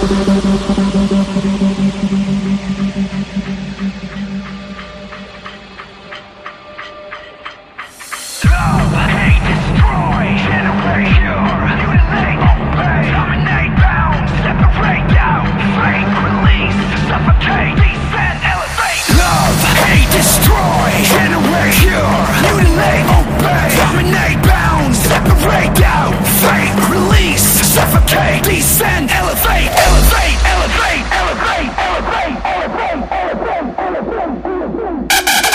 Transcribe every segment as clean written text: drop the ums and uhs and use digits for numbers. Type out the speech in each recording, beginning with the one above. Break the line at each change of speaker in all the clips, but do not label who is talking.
Suffocate, descend, elevate, elevate, elevate, elevate, elevate, elevate, elevate, elevate.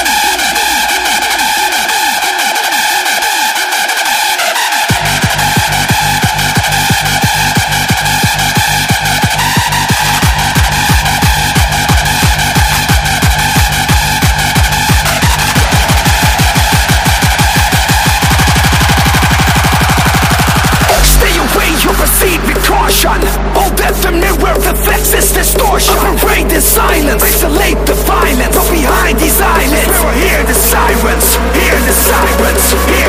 All death and mirror reflects this distortion. Operate in silence, isolate the violence. But behind these eyelids, hear the sirens, hear the sirens, hear